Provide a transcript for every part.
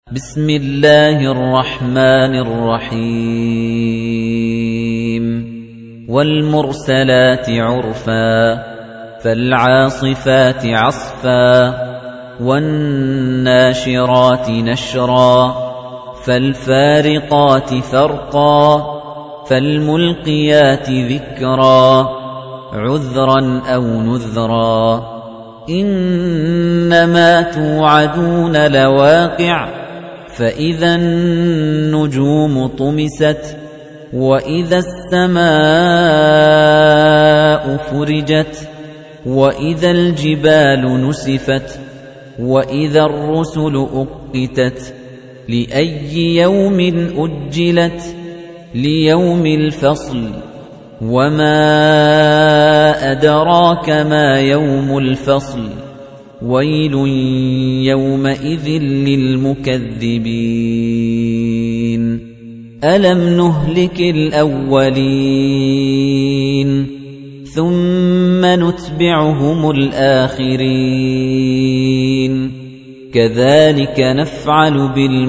بسم الله الرحمن الرحيم والمرسلات عرفا فالعاصفات عصفا والناشرات نشرا فالفارقات فرقا فالملقيات ذكرا عذرا أو نذرا إنما توعدون لواقع فإذا النجوم طمست وإذا السماء فرجت وإذا الجبال نسفت وإذا الرسل أقتت لأي يوم أجلت ليوم الفصل وما أدراك ما يوم الفصل ويل يومئذ للمكذبين ألم نهلك الأولين ثم نتبعهم الآخرين كذلك نفعل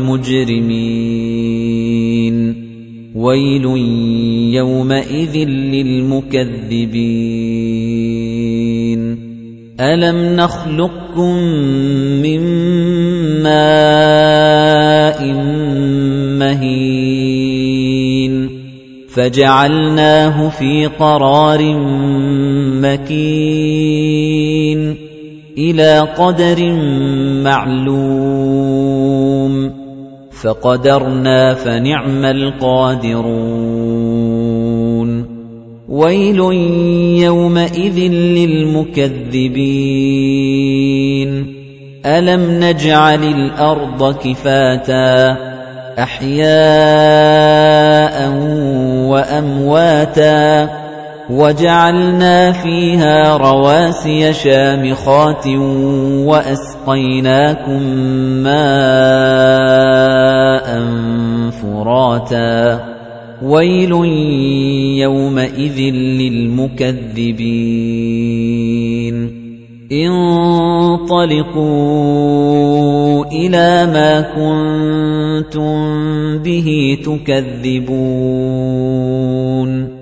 بالمجرمين ويل يومئذ للمكذبين ألم نخلقكم من ماء مهين فجعلناه في قرار مكين إلى قدر معلوم فقدرنا فنعم القادرون ويل يومئذ للمكذبين ألم نجعل الأرض كفاتا أحياء وأمواتا وجعلنا فيها رواسي شامخات وأسقيناكم ماء فراتا ويل يومئذ للمكذبين انطلقوا إلى ما كنتم به تكذبون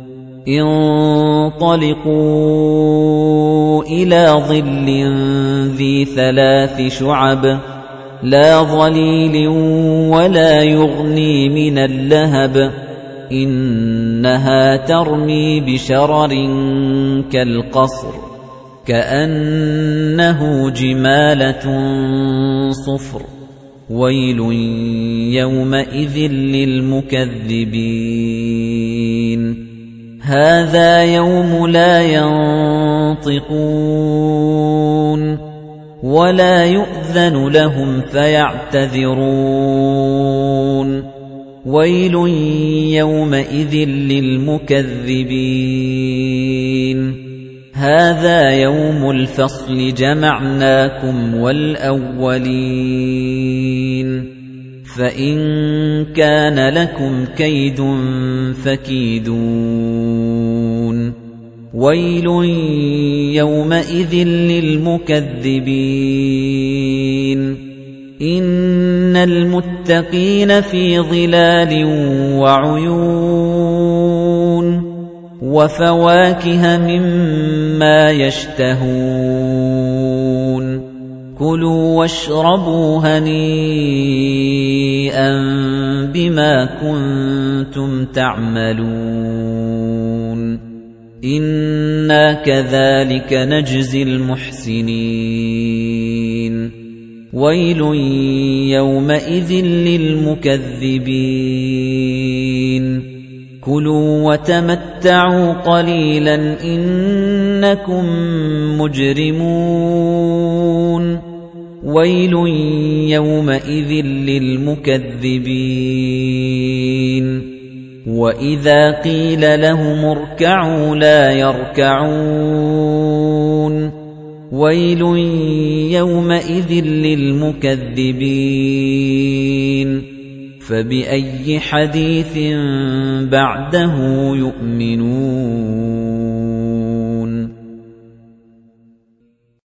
انطلقوا إلى ظل ذي 3 شعب لا ظليل ولا يغني من اللهب إنها ترمي بشرر كالقصر كأنه جمالة صفر ويل يومئذ للمكذبين هذا يوم لا ينطقون ولا يؤذن لهم فيعتذرون ويل يومئذ للمكذبين هذا يوم الفصل جمعناكم والأولين فإن كان لكم كيد فكيدون ويل يومئذ للمكذبين إن المتقين في ظلال وعيون وفواكه مما يشتهون كلوا واشربوا هنيئا بما كنتم تعملون إنا كذلك نجزي المحسنين ويل يومئذ للمكذبين كلوا وتمتعوا قليلا إنكم مجرمون ويل يومئذ للمكذبين وإذا قيل لهم اركعوا لا يركعون ويل يومئذ للمكذبين فبأي حديث بعده يؤمنون